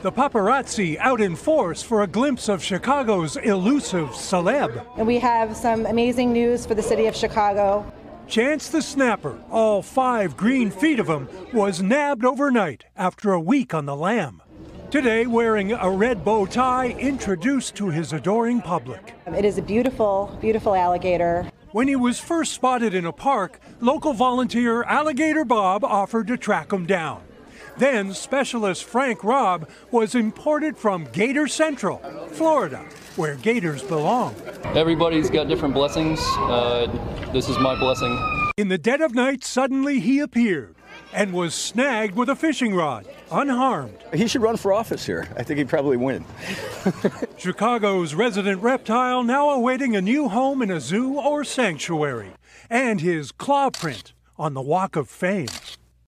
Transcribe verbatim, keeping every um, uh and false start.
The paparazzi out in force for a glimpse of Chicago's elusive celeb. And we have some amazing news for the city of Chicago. Chance the Snapper, all five green feet of him, was nabbed overnight after a week on the lam. Today, wearing a red bow tie, introduced to his adoring public. It is a beautiful, beautiful alligator. When he was first spotted in a park, local volunteer Alligator Bob offered to track him down. Then specialist Frank Robb was imported from Gator Central, Florida, where gators belong. Everybody's got different blessings. Uh, this is my blessing. In the dead of night, suddenly he appeared and was snagged with a fishing rod, unharmed. He should run for office here. I think he'd probably win. Chicago's resident reptile now awaiting a new home in a zoo or sanctuary, and his claw print on the Walk of Fame.